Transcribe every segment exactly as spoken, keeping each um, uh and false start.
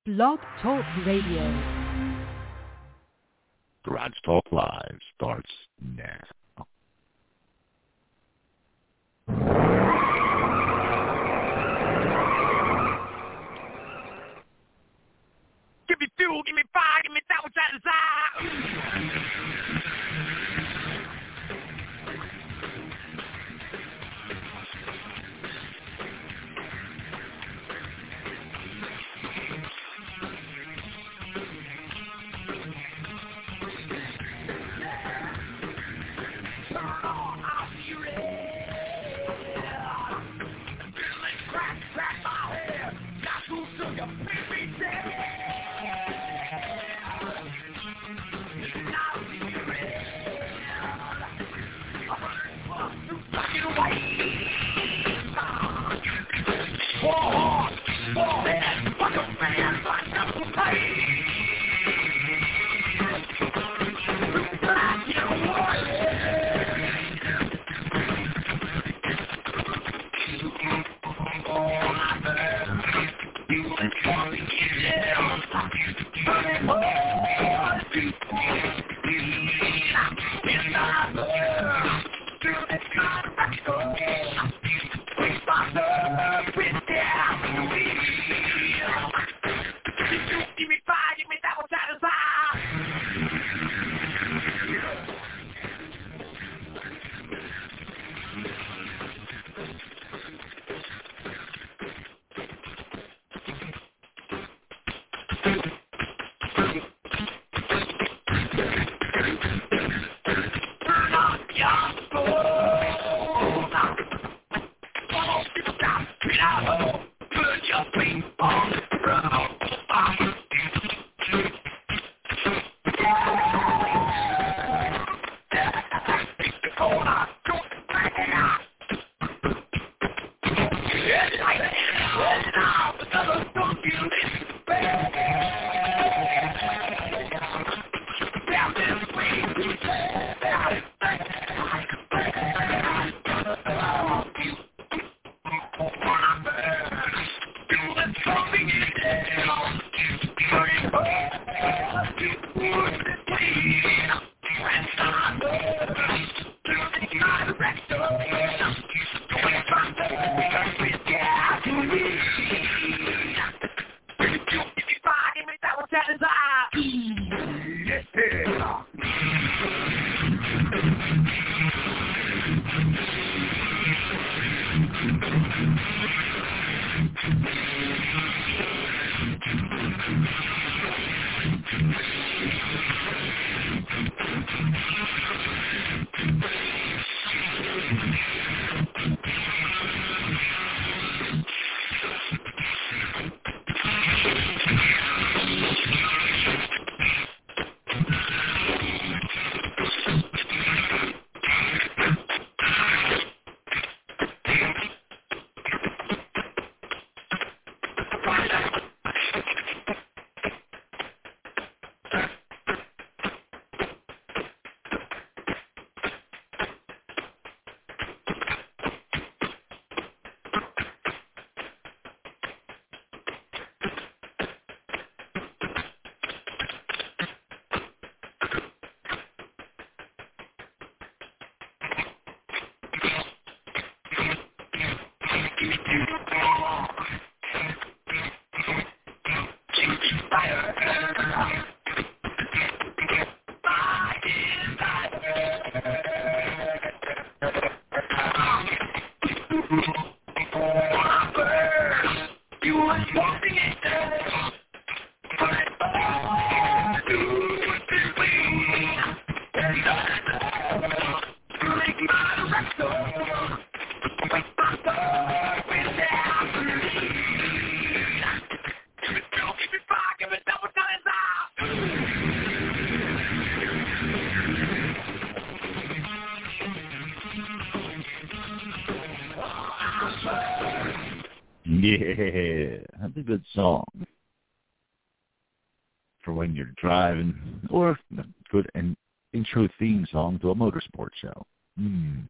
Blog Talk Radio. Garage Talk Live starts now. Give me fuel, give me fire, give me that which I desire. Yeah, that's a good song for when you're driving, or a good and intro theme song to a motorsport show. Mm.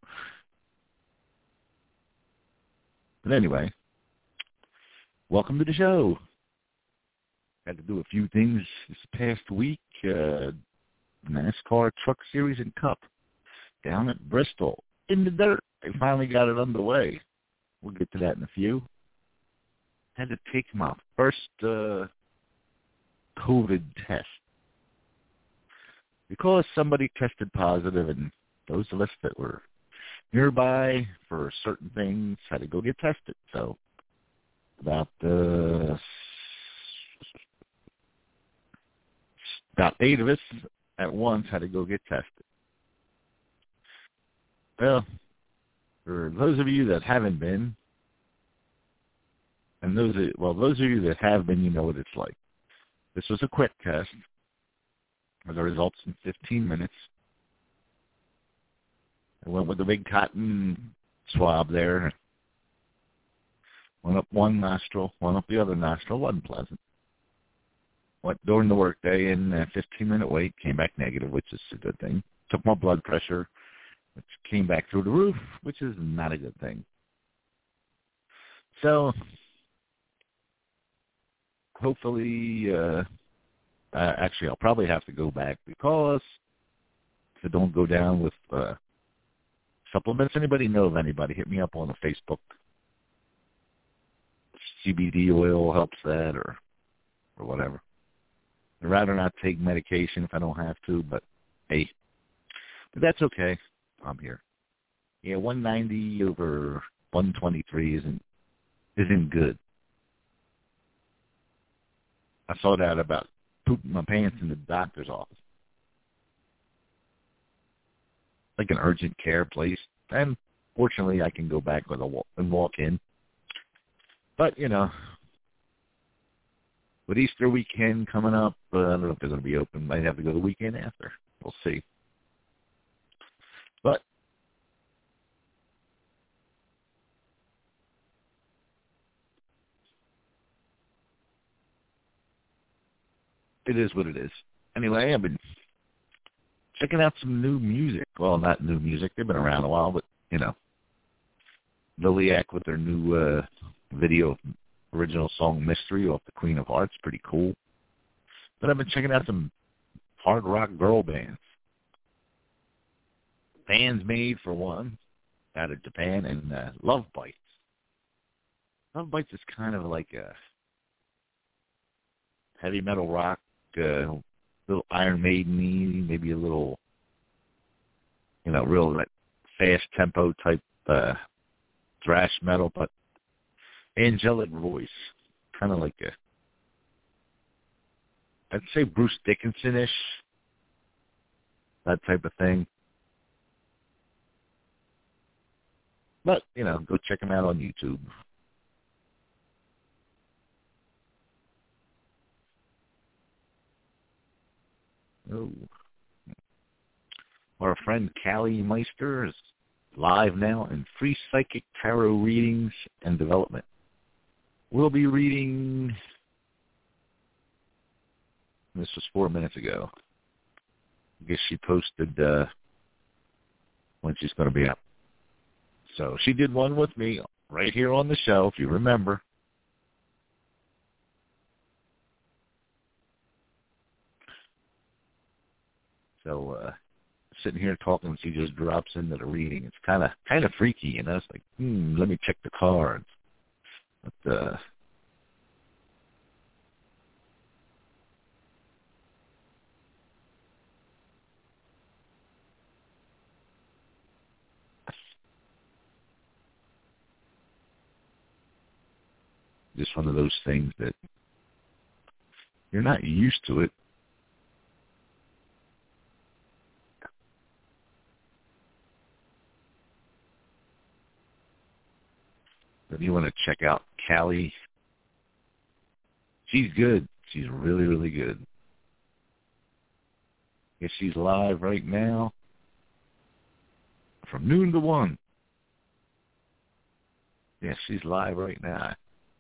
But anyway, welcome to the show. Had to do a few things this past week. Uh, NASCAR Truck Series and Cup down at Bristol in the dirt. They finally got it underway. We'll get to that in a few. Had to take my first uh, COVID test because somebody tested positive, and those of us that were nearby for certain things had to go get tested. So about uh, about eight of us at once had to go get tested. Well, for those of you that haven't been, and those of, well, those of you that have been, you know what it's like. This was a quick test. The results in fifteen minutes. I went with the big cotton swab there. Went up one nostril, went up the other nostril. Wasn't pleasant. Went during the workday and a fifteen-minute wait, came back negative, which is a good thing. Took my blood pressure, which came back through the roof, which is not a good thing. So hopefully, uh, uh, actually, I'll probably have to go back because if I don't go down with uh, supplements, anybody know of anybody, hit me up on the Facebook. C B D oil helps that or or whatever. I'd rather not take medication if I don't have to, but hey, but that's okay. I'm here. Yeah, one ninety over one twenty-three isn't isn't good. I saw that about pooping my pants in the doctor's office, like an urgent care place. And fortunately, I can go back with a walk and walk in. But you know, with Easter weekend coming up, uh, I don't know if they're going to be open. Might have to go the weekend after. We'll see. But it is what it is. Anyway, I've been checking out some new music. Well, not new music. They've been around a while, but, you know, Liliac with their new uh, video original song Mystery off the Queen of Hearts. Pretty cool. But I've been checking out some hard rock girl bands. Bands Made, for one, out of Japan, and uh, Love Bites. Love Bites is kind of like a heavy metal rock, uh, little Iron Maiden-y, maybe a little, you know, real like, fast tempo type uh, thrash metal, but angelic voice, kind of like a, I'd say Bruce Dickinson-ish, that type of thing. But, you know, go check them out on YouTube. Oh. Our friend Callie Meister is live now in free psychic tarot readings and development. We'll be reading, this was four minutes ago. I guess she posted uh, when she's going to be up. So she did one with me right here on the show, if you remember. So uh, sitting here talking, she just drops into the reading. It's kind of kind of freaky, you know. It's like, hmm, let me check the cards. But uh, just one of those things that you're not used to it. If you want to check out Callie, she's good. She's really, really good. Yes, she's live right now from noon to one. Yes, she's live right now.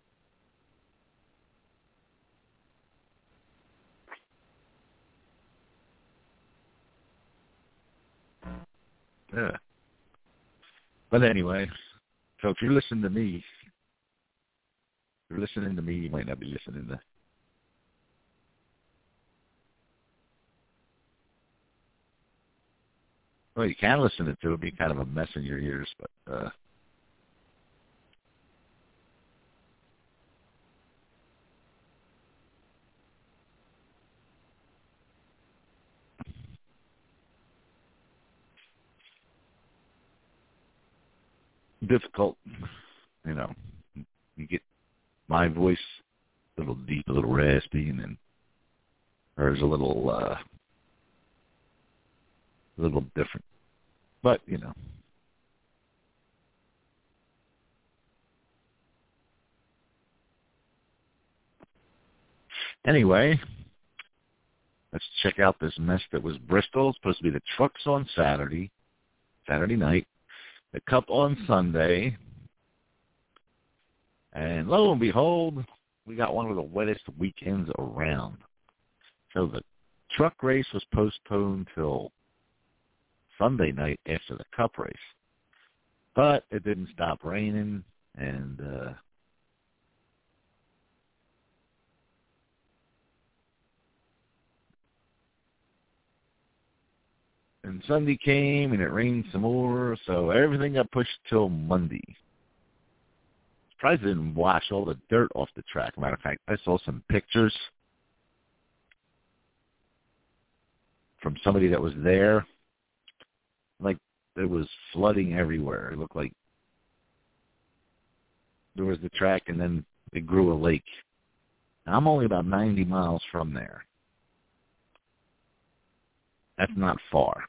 Yeah. But anyway, so if you're listening to me, if you're listening to me, you might not be listening to Well, you can listen to it. It would be kind of a mess in your ears, but uh, difficult, you know. You get my voice a little deep, a little raspy, and then hers a little, uh, a little different. But, you know. Anyway, let's check out this mess that was Bristol. It's supposed to be the trucks on Saturday, Saturday night, the Cup on Sunday, and lo and behold, we got one of the wettest weekends around. So the truck race was postponed till Sunday night after the Cup race. But it didn't stop raining, and uh, and Sunday came, and it rained some more, so everything got pushed till Monday. Surprised it didn't wash all the dirt off the track. Matter of fact, I saw some pictures from somebody that was there. Like, there was flooding everywhere. It looked like there was the track, and then it grew a lake. Now, I'm only about ninety miles from there. That's not far.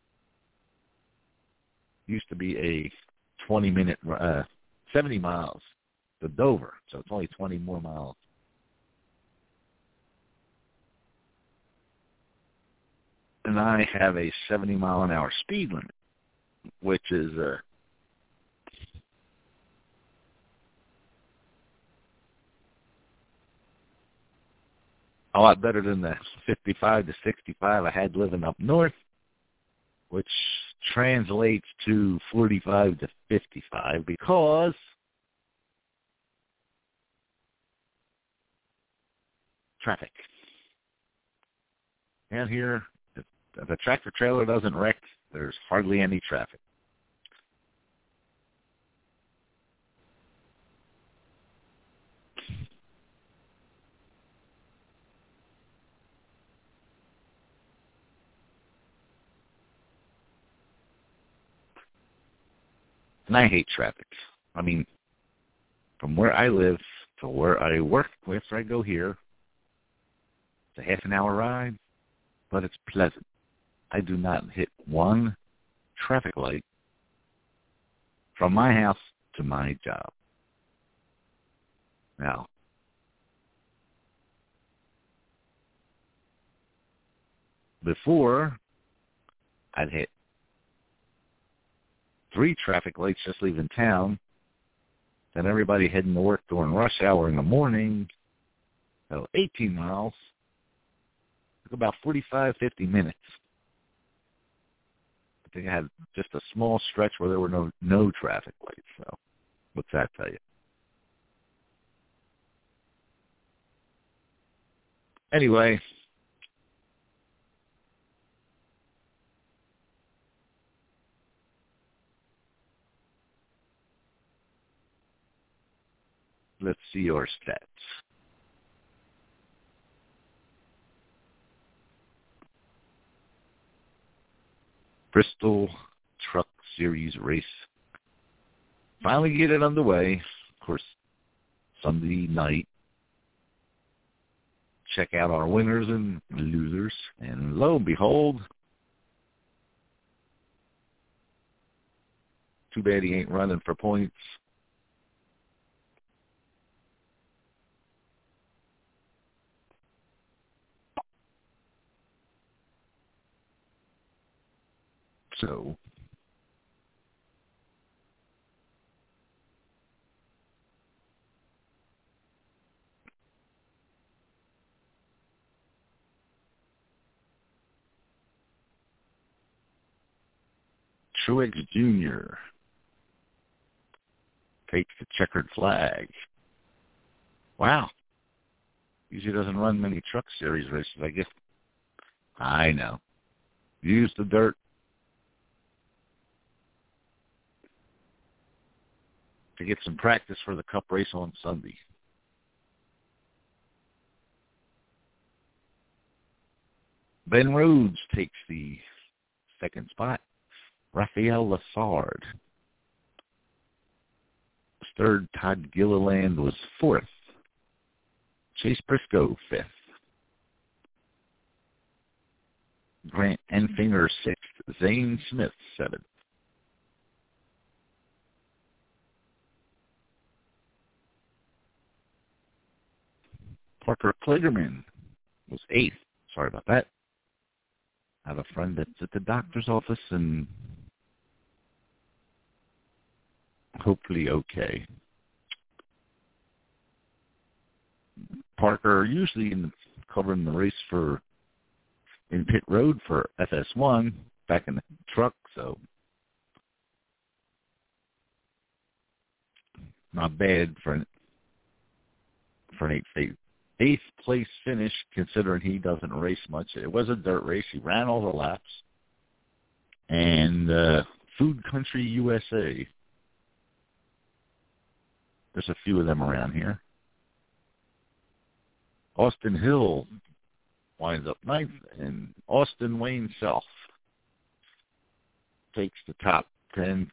Used to be a twenty-minute, uh, seventy miles to Dover, so it's only twenty more miles. And I have a seventy mile an hour speed limit, which is uh, a lot better than the fifty-five to sixty-five I had living up north, which translates to forty-five to fifty-five because traffic. Down here, if, if a tractor trailer doesn't wreck, there's hardly any traffic. And I hate traffic. I mean, from where I live to where I work, after I go here, it's a half an hour ride, but it's pleasant. I do not hit one traffic light from my house to my job. Now, before, I'd hit three traffic lights just leaving town, then everybody heading to work during rush hour in the morning, so eighteen miles, took about forty-five, fifty minutes. I think I had just a small stretch where there were no, no traffic lights, so what's that tell you? Anyway, let's see your stats. Bristol Truck Series race. Finally get it underway. Of course, Sunday night. Check out our winners and losers. And lo and behold, too bad he ain't running for points. So, Truex Junior takes the checkered flag. Wow. Usually doesn't run many Truck Series races, I guess. I know. Use the dirt. to get some practice for the Cup race on Sunday. Ben Rhodes takes the second spot. Rafael Lassard. Third, Todd Gilliland was fourth. Chase Briscoe, fifth. Grant Enfinger, sixth. Zane Smith, seventh. Parker Kligerman was eighth. Sorry about that. I have a friend that's at the doctor's office and hopefully okay. Parker usually in the, covering the race for in pit road for F S one back in the truck, so not bad for an for an eighth eighth place finish considering he doesn't race much. It was a dirt race. He ran all the laps. And uh, Food Country U S A. There's a few of them around here. Austin Hill winds up ninth, and Austin Wayne Self takes the top ten.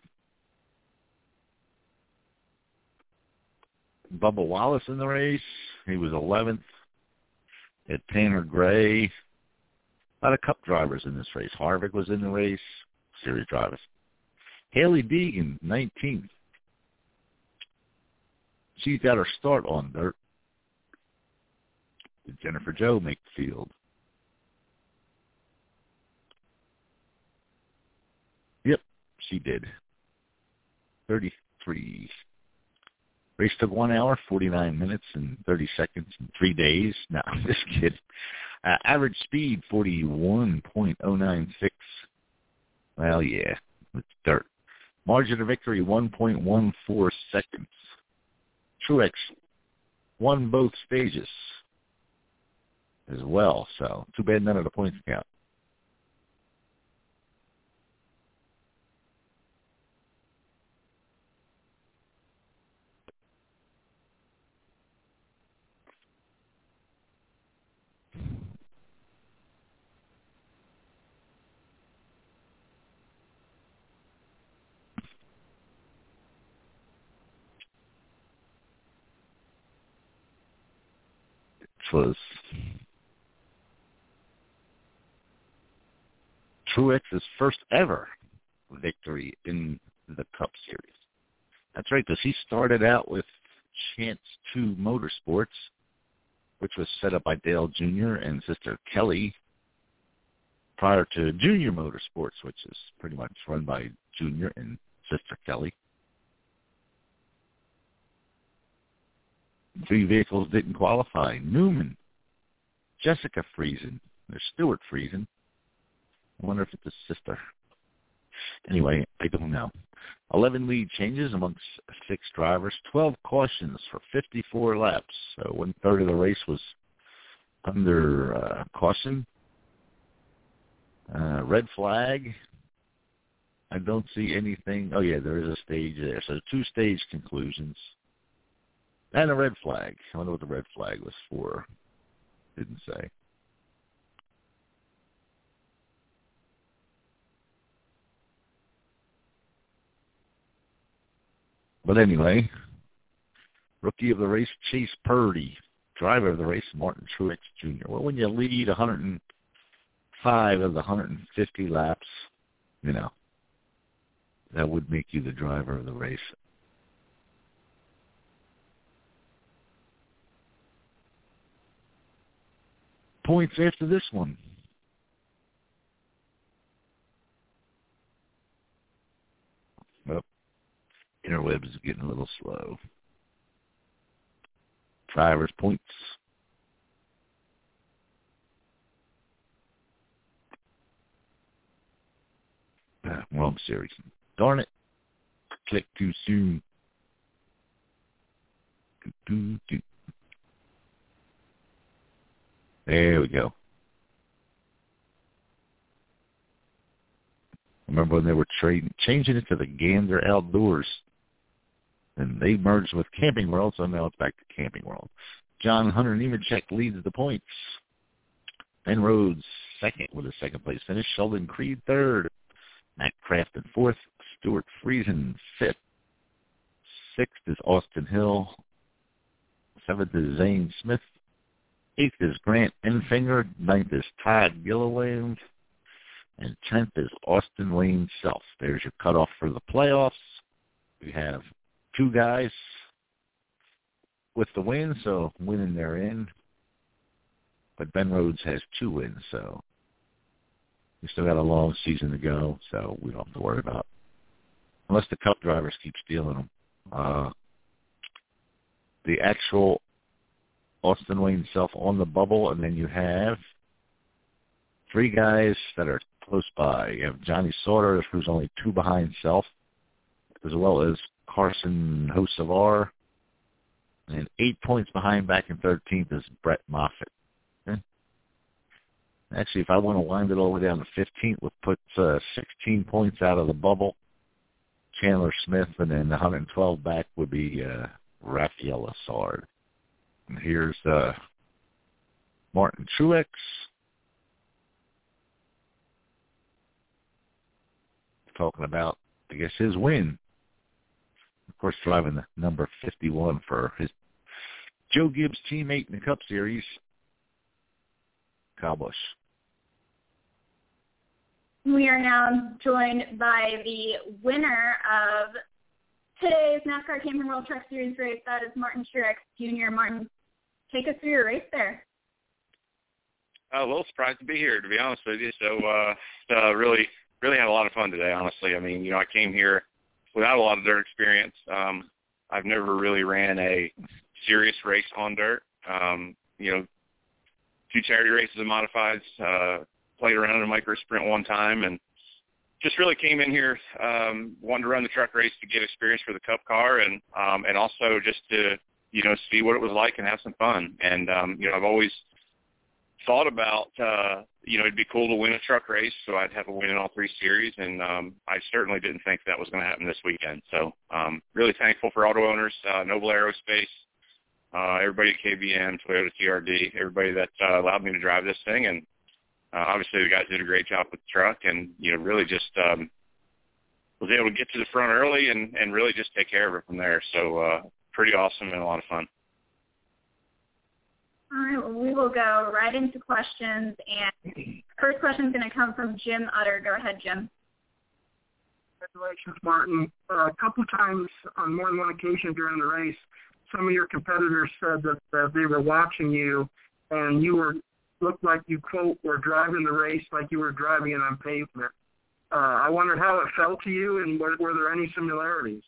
Bubba Wallace in the race. He was eleventh. At Tanner Gray. A lot of Cup drivers in this race. Harvick was in the race. Series drivers. Haley Deegan, nineteenth. She's got her start on dirt. Did Jennifer Joe make the field? Yep, she did. thirty-three. Race took one hour, forty-nine minutes, and thirty seconds, and three days. No, I'm just kidding. Uh, average speed, forty-one point oh nine six. Well, yeah, it's dirt. Margin of victory, one point one four seconds. Truex won both stages as well, so too bad none of the points count. Was Truex's first ever victory in the Cup Series. That's right, because he started out with Chance two Motorsports, which was set up by Dale Junior and Sister Kelly, prior to Junior Motorsports, which is pretty much run by Junior and Sister Kelly. Three vehicles didn't qualify. Newman, Jessica Friesen, there's Stuart Friesen. I wonder if it's a sister. Anyway, I don't know. eleven lead changes amongst six drivers. twelve cautions for fifty-four laps. So one-third of the race was under uh, caution. Uh, red flag. I don't see anything. Oh, yeah, there is a stage there. So two stage conclusions. And a red flag. I wonder what the red flag was for. Didn't say. But anyway, rookie of the race, Chase Purdy. Driver of the race, Martin Truex Junior Well, when you lead one hundred five of the one hundred fifty laps, you know, that would make you the driver of the race. Points after this one. Well, interwebs is getting a little slow. Drivers' points. Ah, wrong series. Darn it. Click too soon. Do, do. There we go. Remember when they were trading, changing it to the Gander Outdoors? and they merged with Camping World, so now it's back to Camping World. John Hunter Nemechek leads the points. Ben Rhodes second with a second-place finish. Sheldon Creed third. Matt Crafton fourth. Stuart Friesen fifth. Sixth is Austin Hill. Seventh is Zane Smith. Eighth is Grant Enfinger. Ninth is Todd Gilliland. And tenth is Austin Lane Self. There's your cutoff for the playoffs. We have two guys with the win, so winning they're in. But Ben Rhodes has two wins, so we still got a long season to go, so we don't have to worry about it. Unless the Cup drivers keep stealing them. Uh, the actual Austin Lane Self on the bubble, and then you have three guys that are close by. You have Johnny Sauter, who's only two behind Self, as well as Carson Hocevar, and eight points behind back in thirteenth is Brett Moffitt. Okay? Actually, if I want to wind it all the way down to fifteenth, we'll put uh, sixteen points out of the bubble. Chandler Smith, and then one hundred twelve back would be uh, Raphael Assard. And here's uh, Martin Truex. Talking about, I guess, his win. Of course, driving the number fifty-one for his Joe Gibbs teammate in the Cup Series, Kyle Busch. We are now joined by the winner of today's NASCAR Camping World Truck Series race. That is Martin Truex Junior Martin, take us through your race there. Uh, a little surprised to be here, to be honest with you. So, uh, uh, really, really had a lot of fun today, honestly. I mean, you know, I came here without a lot of dirt experience. Um, I've never really ran a serious race on dirt. Um, you know, two charity races and modifieds, uh, played around in a micro sprint one time, and just really came in here, um, wanted to run the truck race to get experience for the Cup car, and um, and also just to, you know, see what it was like and have some fun. And, um, you know, I've always thought about, uh, you know, it'd be cool to win a truck race, so I'd have a win in all three series, and um, I certainly didn't think that was going to happen this weekend. So um, really thankful for auto owners, uh, Noble Aerospace, uh, everybody at K B M, Toyota T R D, everybody that uh, allowed me to drive this thing. And uh, obviously the guys did a great job with the truck, and, you know, really just um, was able to get to the front early and, and really just take care of it from there. So uh, pretty awesome and a lot of fun. All right, well, we will go right into questions, and first question is going to come from Jim Utter. Go ahead, Jim. Congratulations, Martin. Uh, a couple times on more than one occasion during the race, some of your competitors said that uh, they were watching you, and you were looked like you, quote, were driving the race like you were driving it on pavement. Uh, I wondered how it felt to you, and were, were there any similarities?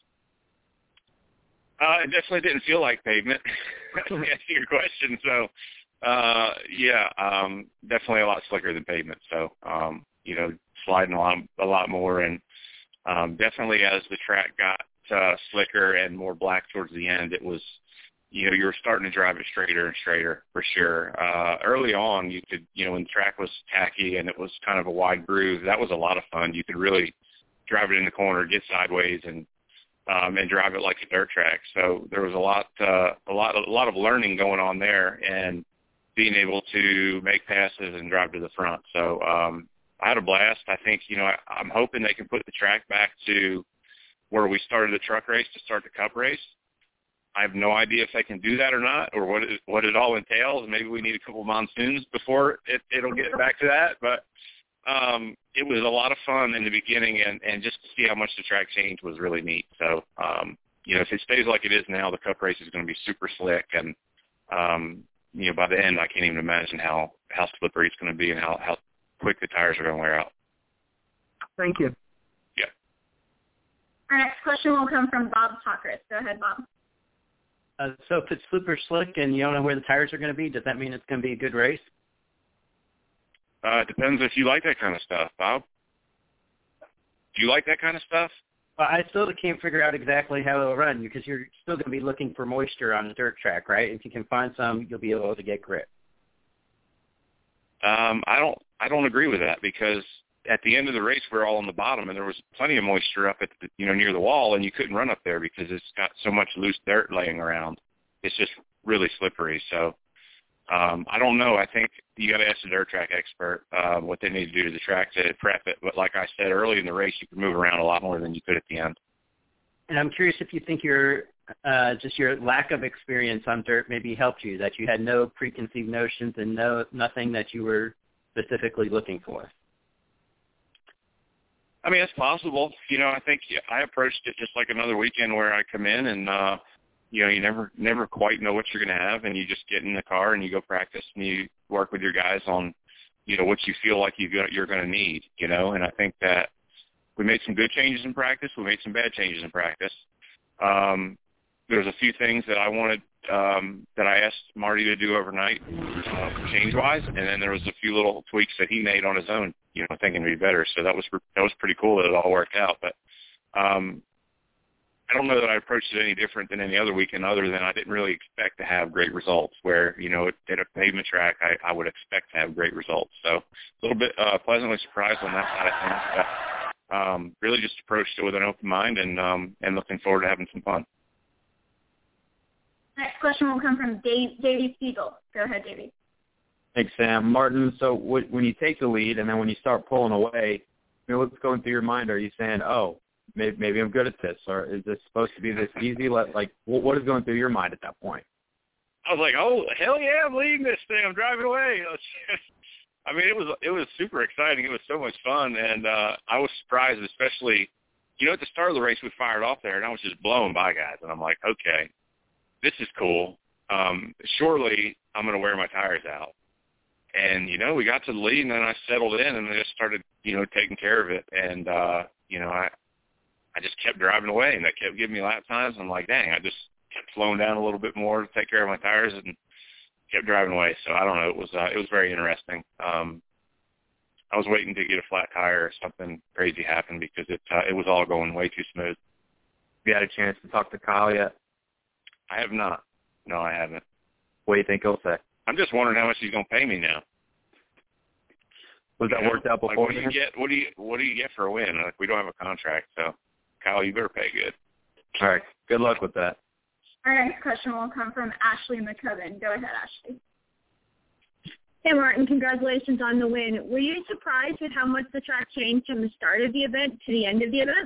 Uh, it definitely didn't feel like pavement, to answer your question. So, uh, yeah, um, definitely a lot slicker than pavement. So, um, you know, sliding a lot, a lot more. And um, definitely as the track got uh, slicker and more black towards the end, it was, you know, you were starting to drive it straighter and straighter for sure. Uh, early on, you could, you know, when the track was tacky and it was kind of a wide groove, that was a lot of fun. You could really drive it in the corner, get sideways, and Um, and drive it like a dirt track. So there was a lot, uh, a lot, a lot of learning going on there, and being able to make passes and drive to the front. So um, I had a blast. I think, you know, I, I'm hoping they can put the track back to where we started the truck race to start the Cup race. I have no idea if they can do that or not, or what it, what it all entails. Maybe we need a couple monsoons before it, it'll get back to that. But um, it was a lot of fun in the beginning, and, and just to see how much the track changed was really neat. So, um, you know, if it stays like it is now, the Cup race is going to be super slick. And, um, you know, by the end, I can't even imagine how, how slippery it's going to be and how, how quick the tires are going to wear out. Thank you. Yeah. Our next question will come from Bob Hawkers. Go ahead, Bob. Uh, so if it's super slick and you don't know where the tires are going to be, does that mean it's going to be a good race? Uh, it depends if you like that kind of stuff, Bob. Do you like that kind of stuff? Well, I still can't figure out exactly how it'll run, because you're still going to be looking for moisture on the dirt track, right? If you can find some, you'll be able to get grip. Um, I don't. I don't agree with that, because at the end of the race, we were all on the bottom, and there was plenty of moisture up at the, you know, near the wall, and you couldn't run up there because it's got so much loose dirt laying around. It's just really slippery. So um, I don't know. I think you got to ask the dirt track expert uh, what they need to do to the track to prep it. But like I said, early in the race, you could move around a lot more than you could at the end. And I'm curious if you think your uh, just your lack of experience on dirt maybe helped you, that you had no preconceived notions and no nothing that you were specifically looking for. I mean, it's possible. You know, I think I approached it just like another weekend where I come in and, uh, you know, you never never quite know what you're going to have, and you just get in the car and you go practice and you work with your guys on, you know, what you feel like you got, you're going to need, you know, and I think that we made some good changes in practice. We made some bad changes in practice. Um, there's a few things that I wanted um, that I asked Marty to do overnight, uh, change-wise, and then there was a few little tweaks that he made on his own, you know, thinking it'd be better. So that was that was pretty cool that it all worked out. But um, I don't know that I approached it any different than any other weekend, other than I didn't really expect to have great results. Where, you know, at a pavement track, I, I would expect to have great results. So a little bit uh, pleasantly surprised on that side of things. But, Um, really just approached it with an open mind and um, and looking forward to having some fun. Next question will come from Dave, Davey Siegel. Go ahead, Davey. Thanks, Sam. Martin, so w- when you take the lead and then when you start pulling away, you know, what's going through your mind? Are you saying, oh, maybe, maybe I'm good at this, or is this supposed to be this easy? Like, what is going through your mind at that point? I was like, oh, hell yeah, I'm leading this thing. I'm driving away. I mean, it was it was super exciting. It was so much fun, and uh, I was surprised, especially, you know, at the start of the race, we fired off there, and I was just blowing by guys, and I'm like, okay, this is cool. Um, surely I'm going to wear my tires out. And, you know, we got to the lead, and then I settled in, and I just started, you know, taking care of it, and, uh, you know, I I just kept driving away, and that kept giving me lap times. I'm like, dang, I just kept slowing down a little bit more to take care of my tires, and kept driving away. So I don't know. It was uh, it was very interesting. Um, I was waiting to get a flat tire or something crazy happen because it uh, it was all going way too smooth. Have you had a chance to talk to Kyle yet? I have not. No, I haven't. What do you think he'll say? I'm just wondering how much he's going to pay me now. Was that you know, worked out before? Like, what do you get? What do you What do you get for a win? Like, we don't have a contract, so Kyle, you better pay good. All right. Good luck with that. Our next question will come from Ashley McCubbin. Go ahead, Ashley. Hey, Martin, congratulations on the win. Were you surprised with how much the track changed from the start of the event to the end of the event?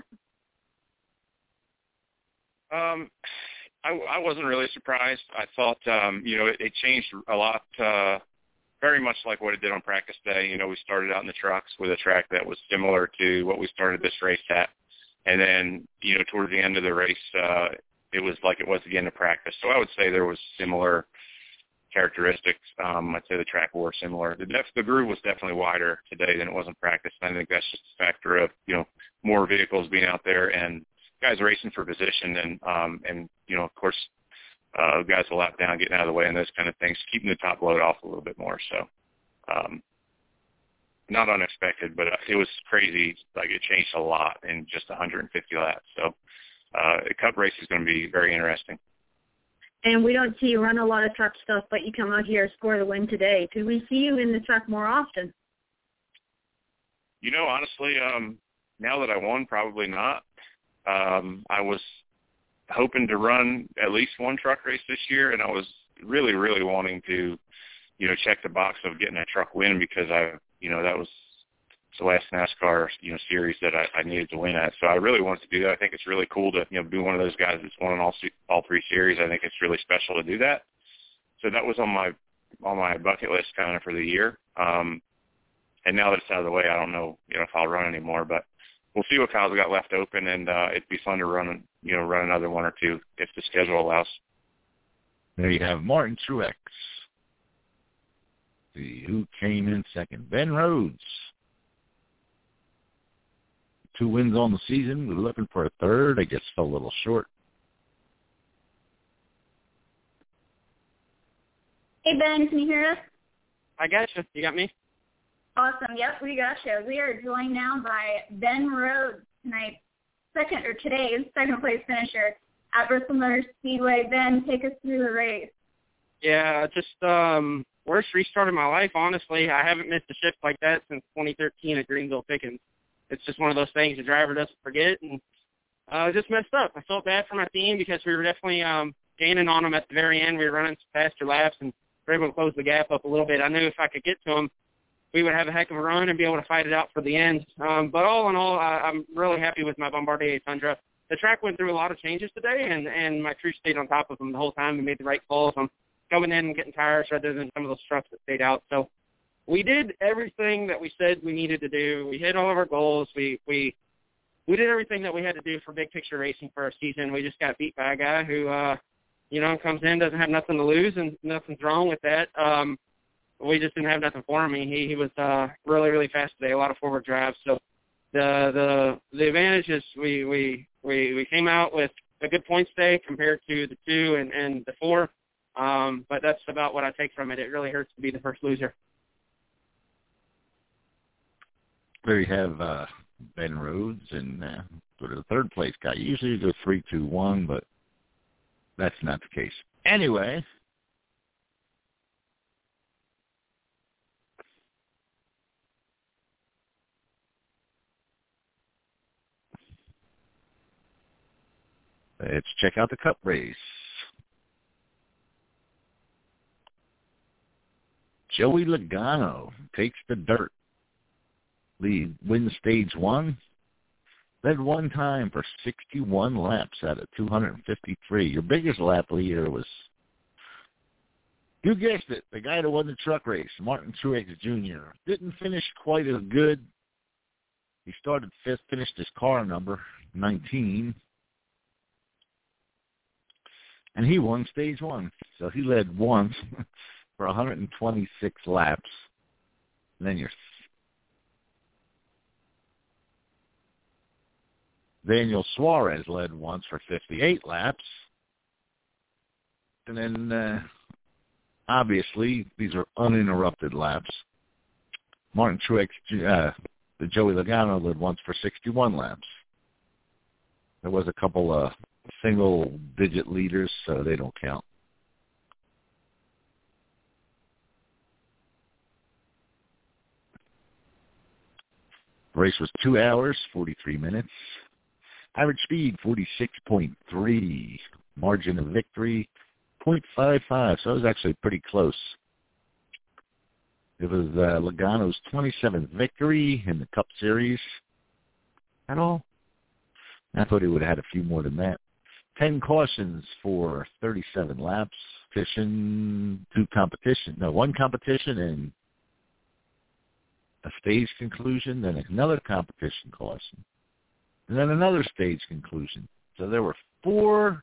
Um, I, I wasn't really surprised. I thought, um, you know, it, it changed a lot, uh, very much like what it did on practice day. You know, we started out in the trucks with a track that was similar to what we started this race at. And then, you know, towards the end of the race, uh, it was like it was the end of practice. So I would say there was similar characteristics. Um, I'd say the track wore similar. The, def- the groove was definitely wider today than it was in practice. And I think that's just a factor of, you know, more vehicles being out there and guys racing for position and, um, and you know, of course, uh, guys will lap down, getting out of the way and those kind of things, keeping the top load off a little bit more. So um, not unexpected, but it was crazy. Like it changed a lot in just one hundred fifty laps. So uh, the Cup race is going to be very interesting. And we don't see you run a lot of truck stuff, but you come out here, score the win today. Could we see you in the truck more often? You know, honestly, um, now that I won, probably not. Um, I was hoping to run at least one truck race this year, and I was really, really wanting to, you know, check the box of getting a truck win because I, you know, that was the last NASCAR, you know, series that I, I needed to win at. So I really wanted to do that. I think it's really cool to, you know, be one of those guys that's won all all three series. I think it's really special to do that. So that was on my on my bucket list kind of for the year. Um, and now that it's out of the way, I don't know, you know, if I'll run anymore, but we'll see what Kyle's got left open, and uh, it'd be fun to run, you know, run another one or two if the schedule allows. There you have Martin Truex. See who came in second. Ben Rhodes. Two wins on the season. We're looking for a third. I guess fell a little short. Hey, Ben, can you hear us? I got you. You got me? Awesome. Yep, we got you. We are joined now by Ben Rhodes, tonight's second, or today's second place finisher at Bristol Motor Speedway. Ben, take us through the race. Yeah, just um, worst restart of my life, honestly. I haven't missed a shift like that since twenty thirteen at Greenville Pickens. It's just one of those things the driver doesn't forget, and I uh, just messed up. I felt bad for my team because we were definitely um, gaining on them at the very end. We were running some faster laps, and we were able to close the gap up a little bit. I knew if I could get to them, we would have a heck of a run and be able to fight it out for the end. Um, but all in all, I, I'm really happy with my Bombardier Tundra. The track went through a lot of changes today, and, and my crew stayed on top of them the whole time and made the right calls. I'm going in and getting tires rather than some of those trucks that stayed out. So we did everything that we said we needed to do. We hit all of our goals. We we we did everything that we had to do for big picture racing for our season. We just got beat by a guy who, uh, you know, comes in, doesn't have nothing to lose, and nothing's wrong with that. Um, we just didn't have nothing for him. He he was uh, really really fast today, a lot of forward drives. So the the the advantage is we we we we came out with a good points day compared to the two and and the four. Um, but that's about what I take from it. It really hurts to be the first loser. There you have uh, Ben Rhodes and uh, sort of the third place guy. Usually you go three, two, one, but that's not the case. Anyway, let's check out the Cup race. Joey Logano takes the dirt. Lead wins stage one. Led one time for sixty-one laps out of two hundred fifty-three. Your biggest lap leader was, you guessed it, the guy that won the truck race, Martin Truex Junior Didn't finish quite as good. He started fifth, finished his car number, nineteen. And he won stage one. So he led once for one hundred twenty-six laps. And then your Daniel Suarez led once for fifty-eight laps. And then, uh, obviously, these are uninterrupted laps. Martin Truex, uh, the Joey Logano led once for sixty-one laps. There was a couple of single-digit leaders, so they don't count. The race was two hours, forty-three minutes. Average speed, forty-six point three. Margin of victory, zero point five five. So it was actually pretty close. It was uh, Logano's twenty-seventh victory in the Cup Series. At all? I thought he would have had a few more than that. Ten cautions for thirty-seven laps. Competition, two competition. No, one competition and a stage conclusion, then another competition caution, and then another stage conclusion. So there were four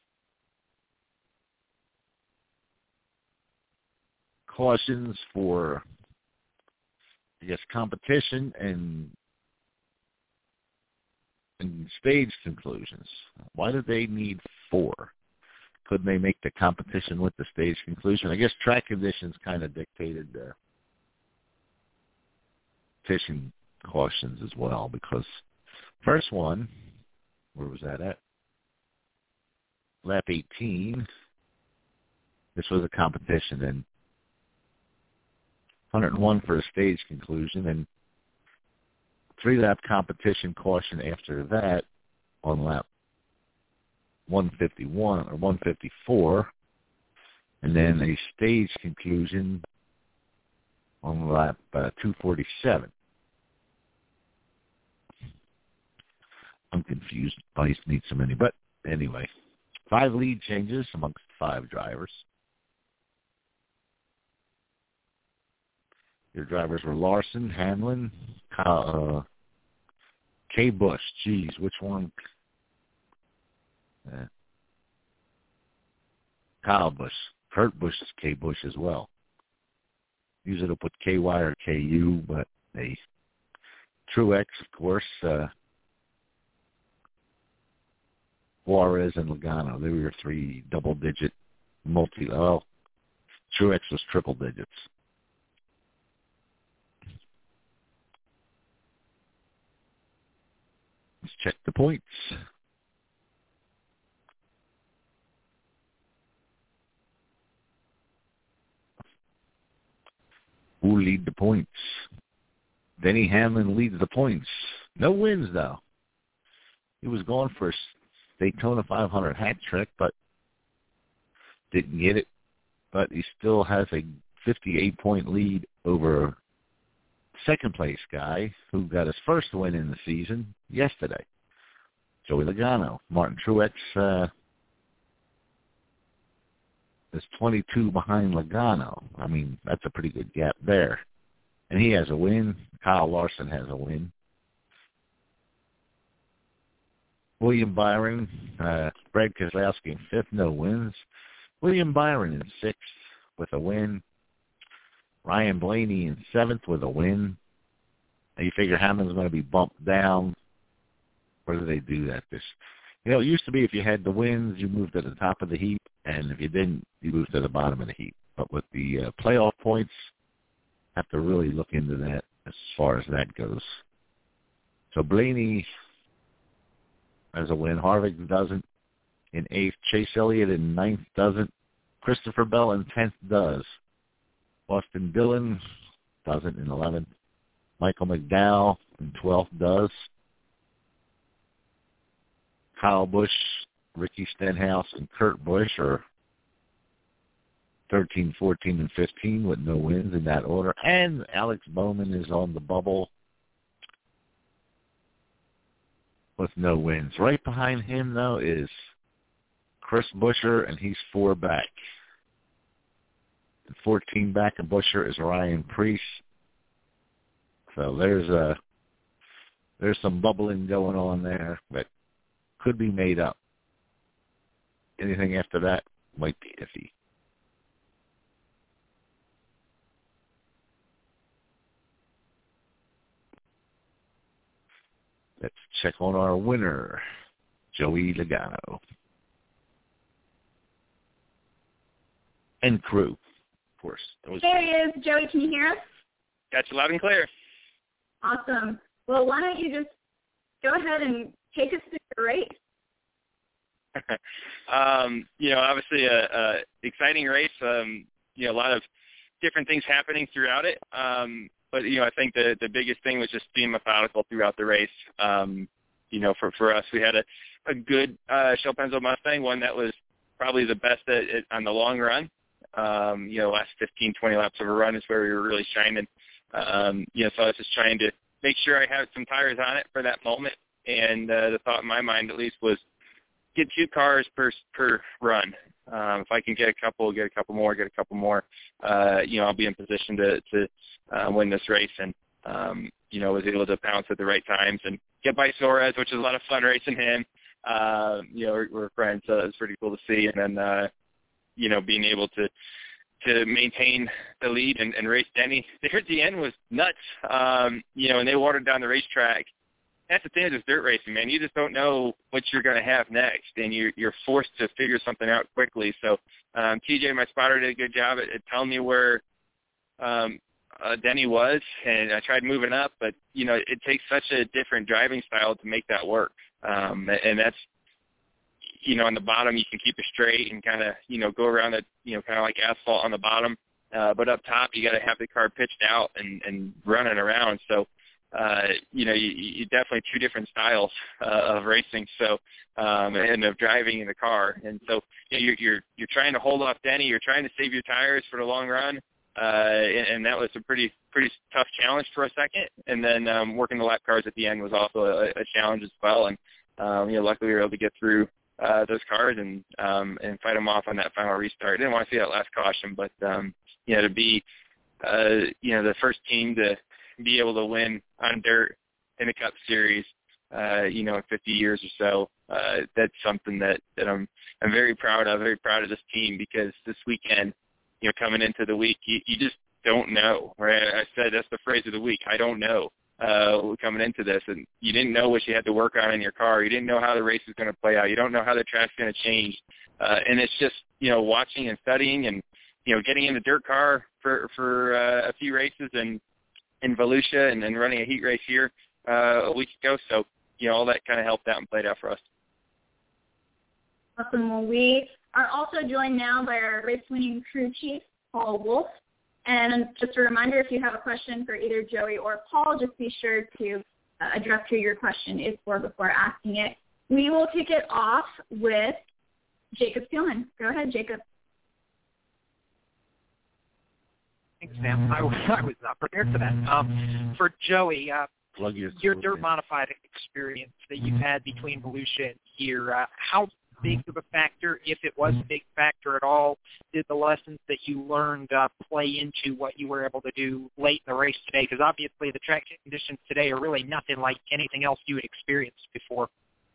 cautions for, I guess, competition and and stage conclusions. Why did they need four? Couldn't they make the competition with the stage conclusion? I guess track conditions kind of dictated the fishing cautions as well, because first one, where was that at? Lap eighteen. This was a competition, and one hundred one for a stage conclusion, and three-lap competition caution after that on lap one fifty-one or one fifty-four, and then a stage conclusion on lap uh, two forty-seven. I'm confused. I need so many, but anyway, five lead changes amongst five drivers. Your drivers were Larson, Hamlin, Kyle, uh, Kay Busch. Geez, which one? Uh, Kyle Busch. Kurt Busch is Kay Busch as well. Usually they'll put K Y or K U, but they Truex, of course, uh, Suarez and Logano. They were your three double-digit multi. Oh, Truex was triple digits. Let's check the points. lead the points. Denny Hamlin leads the points. No wins, though. He was going for a Daytona five hundred hat trick, but didn't get it. But he still has a fifty-eight point lead over second-place guy who got his first win in the season yesterday, Joey Logano. Martin Truex uh, is twenty-two behind Logano. I mean, that's a pretty good gap there. And he has a win. Kyle Larson has a win. William Byron, uh, Brad Keselowski in fifth, no wins. William Byron in sixth with a win. Ryan Blaney in seventh with a win. Now you figure Hamlin's going to be bumped down. Where do they do that? This, you know, it used to be if you had the wins, you moved to the top of the heap, and if you didn't, you moved to the bottom of the heap. But with the uh, playoff points, have to really look into that as far as that goes. So Blaney has a win. Harvick doesn't. In eighth, Chase Elliott in ninth doesn't. Christopher Bell in tenth does. Austin Dillon doesn't in eleventh. Michael McDowell in twelfth does. Kyle Busch, Ricky Stenhouse, and Kurt Busch are thirteen, fourteen, and fifteen with no wins in that order. And Alex Bowman is on the bubble with no wins. Right behind him, though, is Chris Buescher, and he's four back. And fourteen back of Buescher is Ryan Preece. So there's a there's some bubbling going on there that could be made up. Anything after that might be iffy. Let's check on our winner, Joey Logano. And crew, of course. That was there he is. Joey, can you hear us? Got you loud and clear. Awesome. Well, why don't you just go ahead and take us through the race? um, you know, obviously a, a exciting race. Um, you know, a lot of different things happening throughout it. Um, but, you know, I think the, the biggest thing was just being methodical throughout the race. Um, you know, for, for us, we had a, a good uh, Shell Penzo Mustang, one that was probably the best at, at, on the long run. Um, you know, last fifteen, twenty laps of a run is where we were really shining. Um, you know, so I was just trying to make sure I had some tires on it for that moment. And uh, the thought in my mind, at least, was get two cars per per run. Um, if I can get a couple, get a couple more, get a couple more, uh, you know, I'll be in position to to uh, win this race. And um, you know, was able to pounce at the right times and get by Suarez, which is a lot of fun racing him. Uh, you know, we're, we're friends, so it's pretty cool to see. And then, uh, you know, being able to to maintain the lead and, and race Denny there at the end was nuts. Um, you know, and they watered down the racetrack. That's the thing with this dirt racing, man. You just don't know what you're going to have next, and you're, you're forced to figure something out quickly. So um, T J, my spotter, did a good job at, at telling me where um, uh, Denny was, and I tried moving up, but, you know, it takes such a different driving style to make that work. Um, and that's, you know, on the bottom you can keep it straight and kind of, you know, go around it, you know, kind of like asphalt on the bottom. Uh, but up top you got to have the car pitched out and, and running around. So, uh, you know, you, you definitely two different styles uh, of racing. So, um, and of driving in the car. And so you know, you're, you're, you're trying to hold off Denny. You're trying to save your tires for the long run. Uh, and, and that was a pretty, pretty tough challenge for a second. And then, um, working the lap cars at the end was also a, a challenge as well. And, um, you know, luckily we were able to get through uh, those cars and, um, and fight them off on that final restart. I didn't want to see that last caution, but, um, you know, to be, uh, you know, the first team to be able to win on dirt in the Cup Series, uh, you know, in fifty years or so, uh, that's something that, that I'm, I'm very proud of, very proud of this team, because this weekend, you know, coming into the week, you, you just don't know, right? I said that's the phrase of the week. I don't know uh, coming into this, and you didn't know what you had to work on in your car. You didn't know how the race is going to play out. You don't know how the track's going to change, uh, and it's just, you know, watching and studying and, you know, getting in the dirt car for for uh, a few races and in Volusia and then running a heat race here uh, a week ago. So, you know, all that kind of helped out and played out for us. Awesome. Well, we are also joined now by our race-winning crew chief, Paul Wolf. And just a reminder, if you have a question for either Joey or Paul, just be sure to uh, address who your question is for before asking it. We will kick it off with Jacob Steelman. Go ahead, Jacob. Thanks, Sam. I was, I was not prepared for that. Um, for Joey, uh, Plug your, your dirt modified experience that you've had between Volusia and here, uh, how big of a factor, if it was a big factor at all, did the lessons that you learned uh, play into what you were able to do late in the race today? Because obviously the track conditions today are really nothing like anything else you had experienced before.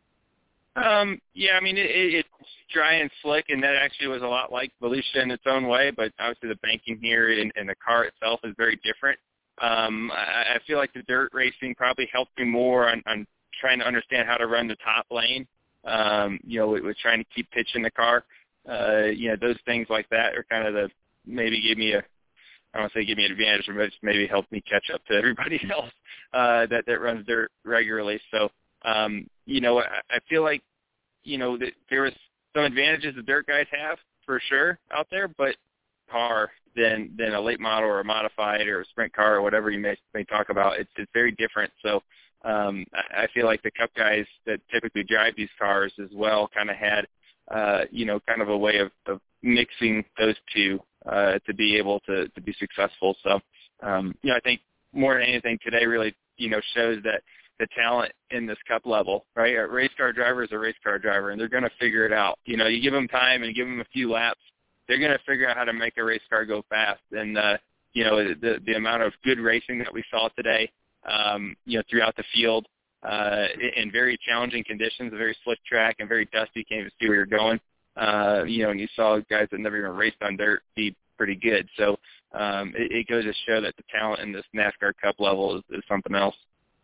Um, yeah, I mean, it, it, it's dry and slick, and that actually was a lot like Volusia in its own way, but obviously the banking here and, and the car itself is very different. Um, I, I feel like the dirt racing probably helped me more on, on trying to understand how to run the top lane, um, you know, with, with trying to keep pitch in the car. Uh, you know, those things like that are kind of the, maybe give me a, I don't want to say give me an advantage, but just maybe help me catch up to everybody else uh, that, that runs dirt regularly. So, um, you know, I, I feel like, you know, that there was some advantages the dirt guys have for sure out there, but car than than a late model or a modified or a sprint car or whatever you may may talk about. It's it's very different. So um, I, I feel like the Cup guys that typically drive these cars as well kind of had, uh, you know, kind of a way of, of mixing those two uh, to be able to, to be successful. So, um, you know, I think more than anything today really, you know, shows that the talent in this Cup level, right? A race car driver is a race car driver, and they're going to figure it out. You know, you give them time and give them a few laps, they're going to figure out how to make a race car go fast. And, uh, you know, the, the amount of good racing that we saw today, um, you know, throughout the field uh, in very challenging conditions, a very slick track and very dusty, can't even see where you're going. Uh, you know, and you saw guys that never even raced on dirt be pretty good. So um, it, it goes to show that the talent in this NASCAR Cup level is, is something else.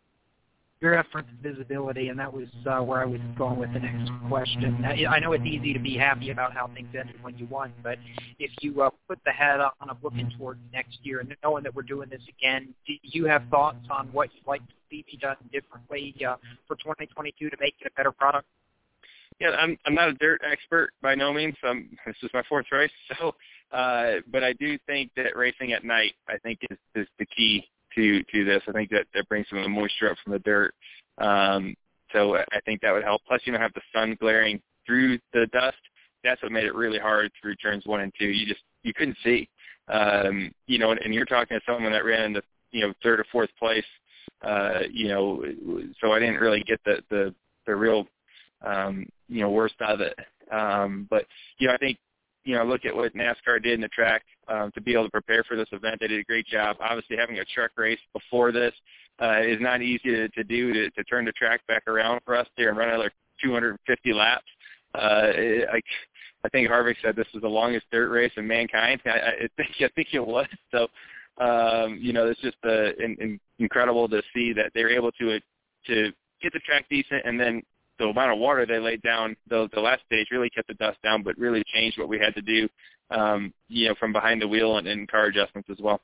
Your effort and visibility, and that was uh, where I was going with the next question. I know it's easy to be happy about how things ended when you won, but if you uh, put the hat on, of looking toward next year and knowing that we're doing this again, do you have thoughts on what you'd like to see be done differently uh, for twenty twenty-two to make it a better product? Yeah, I'm I'm not a dirt expert by no means. I'm, this is my fourth race, so uh, but I do think that racing at night, I think, is, is the key to to this. I think that, that brings some of the moisture up from the dirt. Um, so I think that would help. Plus, you don't have the sun glaring through the dust. That's what made it really hard through turns one and two. You just you couldn't see. Um, you know, and, and you're talking to someone that ran in the you know third or fourth place. Uh, you know, so I didn't really get the the, the real um, you know worst of it. Um, but you know, I think. You know, look at what NASCAR did in the track um, to be able to prepare for this event. They did a great job. Obviously, having a truck race before this uh, is not easy to, to do, to, to turn the track back around for us there and run another two hundred fifty laps. Uh, it, I, I think Harvick said this was the longest dirt race in mankind. I, I, think, I think it was. So, um, you know, it's just uh, in, in, incredible to see that they were able to, uh, to get the track decent, and then the amount of water they laid down the, the last stage really kept the dust down, but really changed what we had to do, um, you know, from behind the wheel and, and car adjustments as well.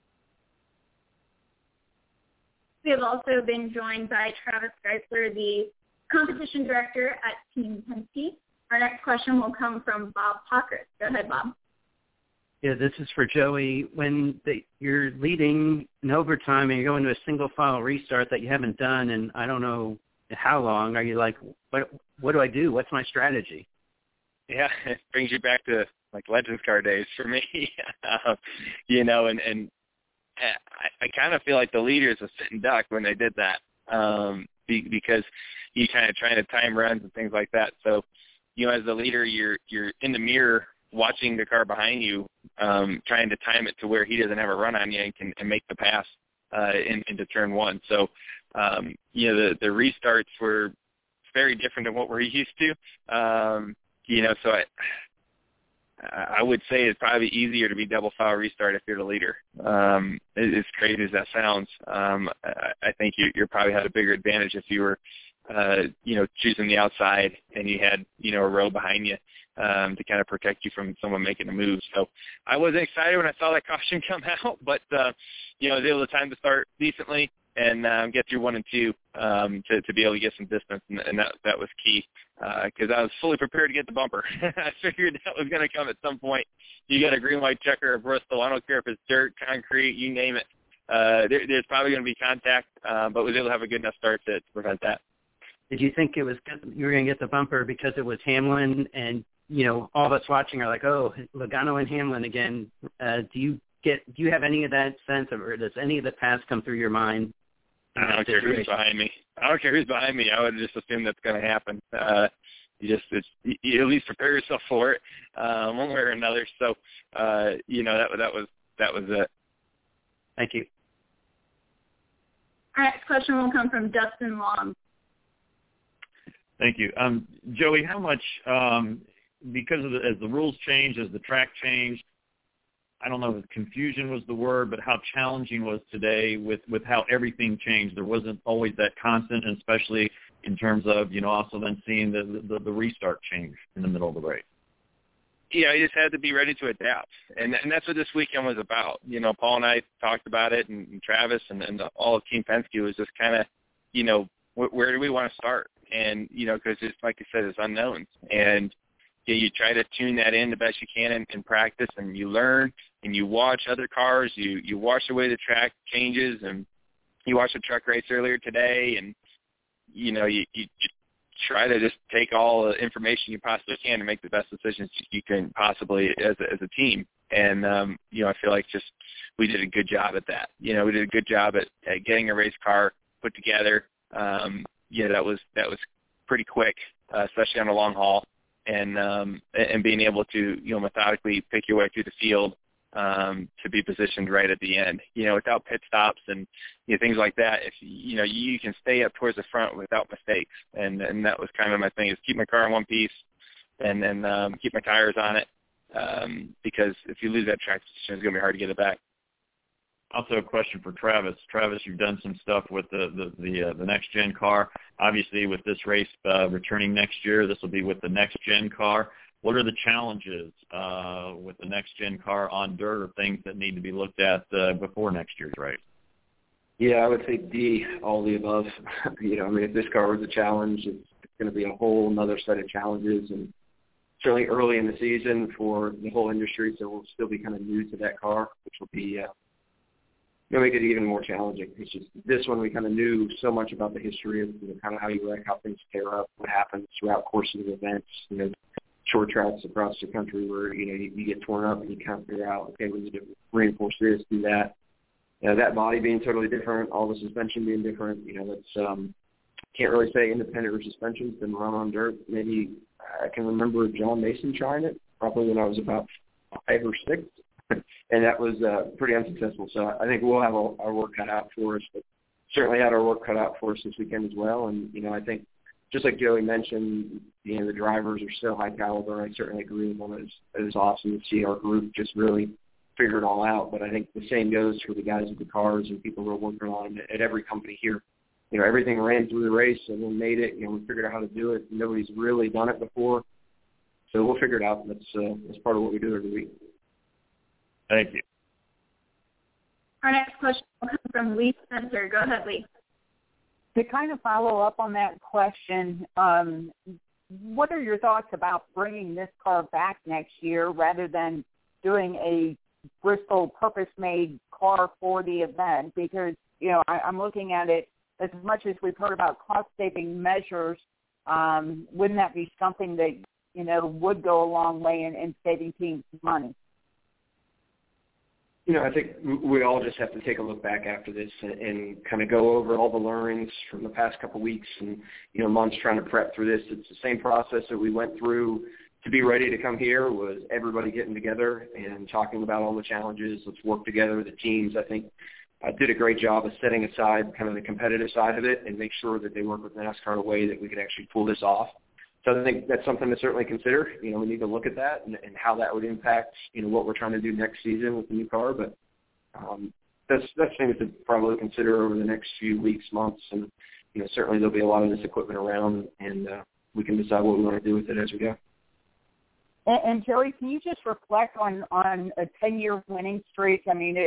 We have also been joined by Travis Geisler, the competition director at Team Penske. Our next question will come from Bob Pockert. Go ahead, Bob. Yeah, this is for Joey. When the, you're leading in overtime and you're going to a single file restart that you haven't done, and I don't know how long, are you like, what what do I do? What's my strategy? Yeah, it brings you back to like Legends car days for me. uh, you know, and, and I, I kind of feel like the leaders a sitting duck when they did that um, be, because you kind of trying to time runs and things like that. So, you know, as the leader, you're you're in the mirror watching the car behind you, um, trying to time it to where he doesn't have a run on you and can and make the pass uh, in, into turn one. So, Um, you know, the, the restarts were very different than what we're used to. Um, you know, so I, I would say it's probably easier to be double file restart if you're the leader. Um, as crazy as that sounds, um, I, I think you, you probably had a bigger advantage if you were, uh, you know, choosing the outside and you had, you know, a row behind you um, to kind of protect you from someone making a move. So I wasn't excited when I saw that caution come out, but, uh, you know, I was able to time the start decently. and um, get through one and two um, to, to be able to get some distance, and, and that that was key because uh, I was fully prepared to get the bumper. I figured that was going to come at some point. You got a green, white checker of Bristol. I don't care if it's dirt, concrete, you name it. Uh, there, there's probably going to be contact, uh, but was able to have a good enough start to, to prevent that. Did you think it was you were going to get the bumper because it was Hamlin, and you know all of us watching are like, oh, Logano and Hamlin again? Uh, do you get? Do you have any of that sense of, or does any of the past come through your mind? I don't care who's behind me. I don't care who's behind me. I would just assume that's going to happen. Uh, you just it's, you at least prepare yourself for it, um, one way or another. So uh, you know that that was that was it. Thank you. Our next question will come from Dustin Long. Thank you. Um, Joey, how much, um, because of the, as the rules changed, as the track changed, I don't know if confusion was the word, but how challenging was today with, with how everything changed? There wasn't always that constant, and especially in terms of, you know, also then seeing the, the, the restart change in the middle of the race. Yeah, you just had to be ready to adapt, and and that's what this weekend was about. You know, Paul and I talked about it, and, and Travis and, and all of Team Penske was just kind of, you know, wh- where do we want to start? And, you know, because it's, like I said, it's unknowns. And yeah, you try to tune that in the best you can in, in practice, and you learn, and you watch other cars. You, you watch the way the track changes, and you watch the truck race earlier today, and, you know, you, you just try to just take all the information you possibly can to make the best decisions you can possibly as a, as a team. And, um, you know, I feel like just we did a good job at that. You know, we did a good job at, at getting a race car put together. Um, yeah, that was that was pretty quick, uh, especially on a long haul, and um, and being able to, you know, methodically pick your way through the field um, to be positioned right at the end. You know, without pit stops and, you know, things like that. If you know you can stay up towards the front without mistakes, and and that was kind of my thing, is keep my car in one piece, and then um, keep my tires on it, um, because if you lose that track position, it's going to be hard to get it back. Also a question for Travis. Travis, you've done some stuff with the the the, uh, the next gen car. Obviously, with this race uh, returning next year, this will be with the next gen car. What are the challenges uh, with the next gen car on dirt, or things that need to be looked at uh, before next year's race? Yeah, I would say D, all the above. you know, I mean, if this car was a challenge, it's, it's going to be a whole other set of challenges, and certainly early in the season for the whole industry, so we'll still be kind of new to that car, which will be uh, It'll make it even more challenging. It's just this one we kind of knew so much about the history of, you know, kind of how you wreck, how things tear up, what happens throughout courses of events, you know, short tracks across the country where, you know, you, you get torn up and you kind of figure out, okay, we need to reinforce this, do that. You know, that body being totally different, all the suspension being different, you know, that's, um, can't really say independent or suspension's been run on dirt. Maybe I can remember John Mason trying it, probably when I was about five or six. And that was uh, pretty unsuccessful. So I think we'll have a, our work cut out for us, but certainly had our work cut out for us this weekend as well. And, you know, I think just like Joey mentioned, you know, the drivers are so high caliber. I certainly agree with them. It was, it was awesome to see our group just really figure it all out. But I think the same goes for the guys with the cars and people who are working on it at every company here. You know, everything ran through the race and we made it. You know, we figured out how to do it. Nobody's really done it before. So we'll figure it out. That's, uh, that's part of what we do every week. Thank you. Our next question will come from Lee Spencer. Go ahead, Lee. To kind of follow up on that question, um, what are your thoughts about bringing this car back next year rather than doing a Bristol purpose-made car for the event? Because, you know, I, I'm looking at it, as much as we've heard about cost-saving measures, um, wouldn't that be something that, you know, would go a long way in, in saving teams money? You know, I think we all just have to take a look back after this and, and kind of go over all the learnings from the past couple of weeks and, you know, months trying to prep through this. It's the same process that we went through to be ready to come here, was everybody getting together and talking about all the challenges. Let's work together. The teams, I think, uh, did a great job of setting aside kind of the competitive side of it and make sure that they work with NASCAR in a way that we could actually pull this off. So I think that's something to certainly consider. You know, we need to look at that and, and how that would impact, you know, what we're trying to do next season with the new car. But um, that's that's things to probably consider over the next few weeks, months. And, you know, certainly there'll be a lot of this equipment around, and uh, we can decide what we want to do with it as we go. And, and Joey, can you just reflect on, on a ten-year winning streak? I mean, it's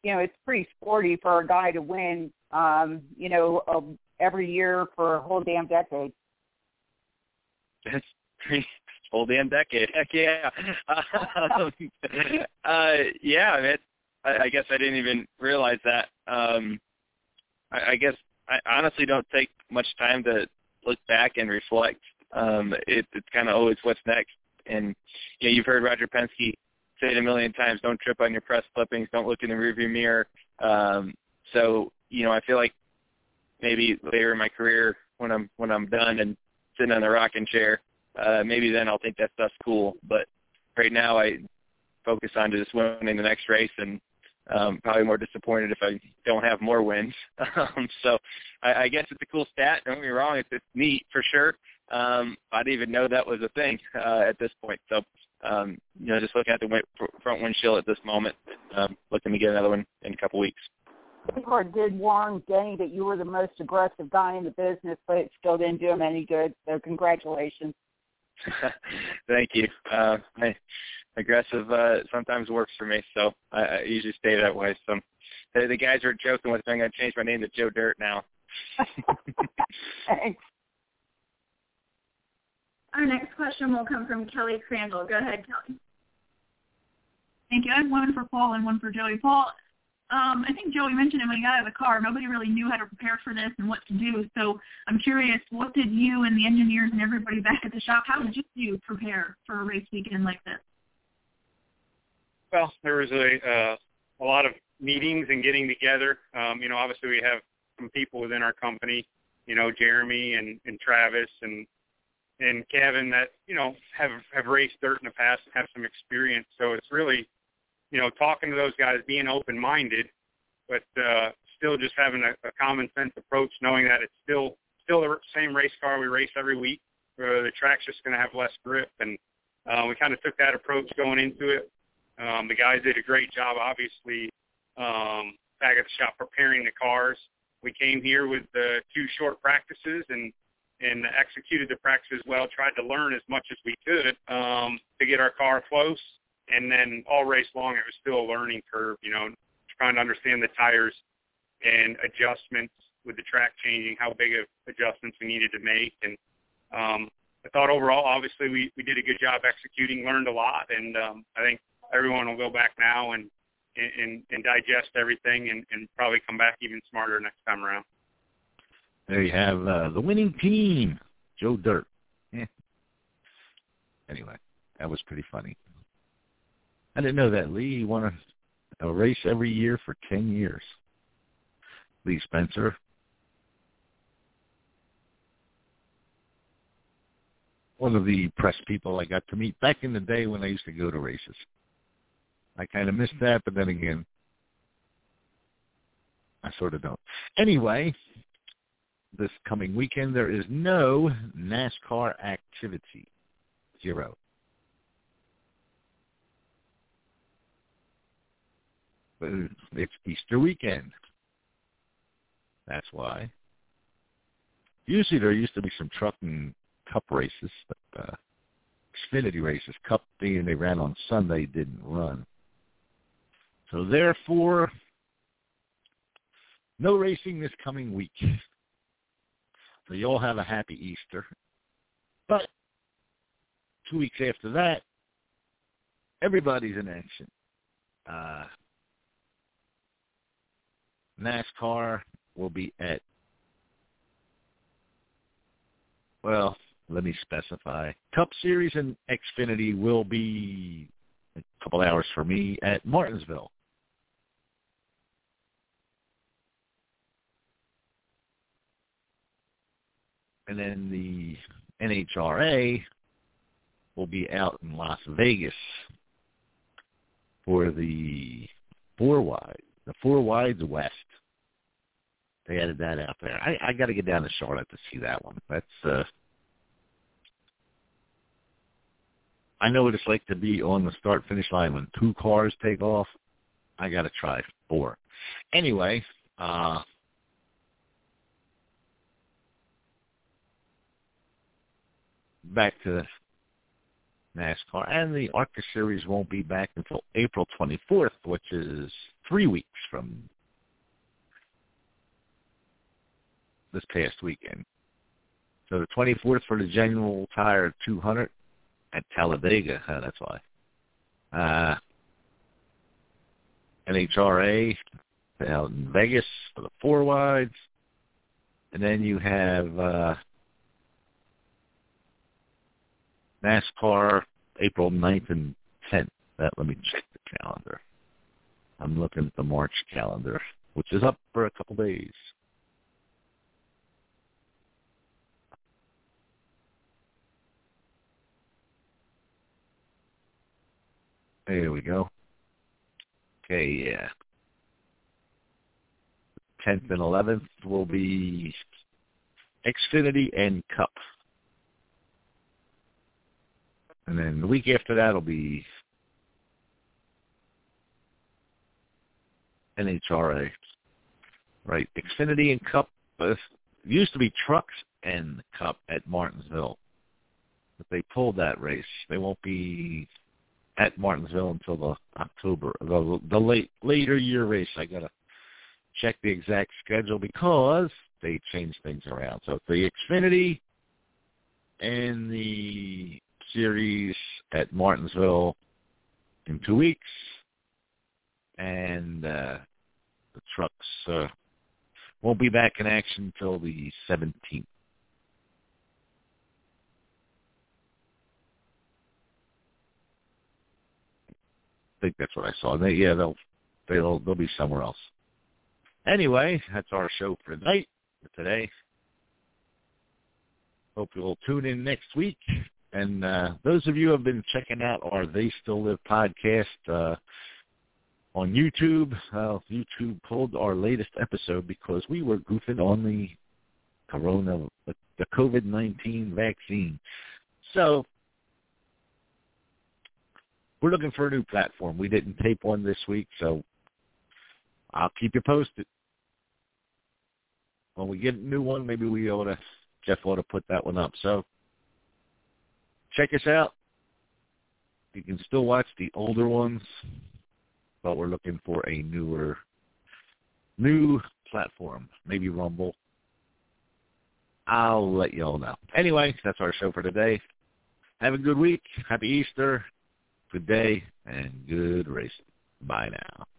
you know, it's pretty sporty for a guy to win, um, you know, uh, every year for a whole damn decade. That's pretty whole damn decade. Heck yeah. um, uh, yeah, it, I, I guess I didn't even realize that. Um, I, I guess I honestly don't take much time to look back and reflect. Um, it, it's kind of always what's next. And you know, you've heard Roger Penske say it a million times, don't trip on your press clippings, don't look in the rearview mirror. Um, so, you know, I feel like maybe later in my career when I'm when I'm done and sitting on the rocking chair, uh, maybe then I'll think that stuff's cool. But right now I focus on just winning the next race, and um, probably more disappointed if I don't have more wins. um, so I, I guess it's a cool stat. Don't get me wrong, it's, it's neat for sure. Um, I didn't even know that was a thing uh, at this point. So, um, you know, just looking at the win- front windshield at this moment, um, looking to get another one in a couple weeks. Or did warn Denny that you were the most aggressive guy in the business, but it still didn't do him any good. So congratulations. Thank you. Uh, I, aggressive uh, sometimes works for me, so I, I usually stay that way. So the, the guys are joking with me. I'm going to change my name to Joe Dirt now. Thanks. Our next question will come from Kelly Crandall. Go ahead, Kelly. Thank you. I have one for Paul and one for Joey. Paul, um, I think Joey mentioned it when he got out of the car. Nobody really knew how to prepare for this and what to do. So I'm curious, what did you and the engineers and everybody back at the shop, how did you prepare for a race weekend like this? Well, there was a uh, a lot of meetings and getting together. Um, you know, obviously we have some people within our company, you know, Jeremy and, and Travis and and Kevin that, you know, have, have raced dirt in the past and have some experience. So it's really, you know, talking to those guys, being open-minded, but uh, still just having a, a common sense approach, knowing that it's still still the same race car we race every week. Uh, the track's just going to have less grip. And uh, we kind of took that approach going into it. Um, the guys did a great job, obviously, um, back at the shop preparing the cars. We came here with uh, two short practices and and executed the practices well, tried to learn as much as we could um, to get our car close. And then all race long, it was still a learning curve, you know, trying to understand the tires and adjustments with the track changing, how big of adjustments we needed to make. And um, I thought overall, obviously, we, we did a good job executing, learned a lot. And um, I think everyone will go back now and, and, and digest everything and, and probably come back even smarter next time around. There you have uh, the winning team, Joe Dirt. Yeah. Anyway, that was pretty funny. I didn't know that. Lee won a, a race every year for ten years. Lee Spencer. One of the press people I got to meet back in the day when I used to go to races. I kind of missed that, but then again, I sort of don't. Anyway, this coming weekend, there is no NASCAR activity. Zero. But it's Easter weekend. That's why. Usually there used to be some truck and cup races, but uh, Xfinity races, Cup being they ran on Sunday, didn't run. So therefore, no racing this coming week. So you all have a happy Easter. But two weeks after that, everybody's in action. Uh, NASCAR will be at, well, let me specify. Cup Series and Xfinity will be a couple hours for me at Martinsville. And then the N H R A will be out in Las Vegas for the four wide, the four wides west. They added that out there. I, I got to get down to Charlotte to see that one. That's uh, I know what it's like to be on the start finish line when two cars take off. I got to try four. Anyway, uh, back to NASCAR, and the ARCA Series won't be back until April twenty-fourth, which is three weeks from this past weekend. So the twenty-fourth for the General Tire two hundred at Talladega. Oh, that's why. Uh, N H R A out in Vegas for the four wides. And then you have uh, NASCAR April ninth and tenth. That, let me check the calendar. I'm looking at the March calendar, which is up for a couple days. There we go. Okay, yeah. tenth and eleventh will be Xfinity and Cup. And then the week after that will be N H R A. Right, Xfinity and Cup. It used to be Trucks and Cup at Martinsville. But they pulled that race. They won't be at Martinsville until the October, the, the late later year race. I gotta check the exact schedule because they changed things around. So the Xfinity and the series at Martinsville in two weeks, and uh, the trucks uh, won't be back in action until the seventeenth. I think that's what I saw. They, yeah, they'll they'll they'll be somewhere else. Anyway, that's our show for tonight, for today. Hope you'll tune in next week. And uh, those of you who have been checking out our They Still Live podcast uh, on YouTube, uh, YouTube pulled our latest episode because we were goofing on the corona, the COVID nineteen vaccine. So we're looking for a new platform. We didn't tape one this week, so I'll keep you posted. When we get a new one, maybe we ought to, Jeff ought to put that one up. So check us out. You can still watch the older ones, but we're looking for a newer, new platform, maybe Rumble. I'll let you all know. Anyway, that's our show for today. Have a good week. Happy Easter. Good day and good racing. Bye now.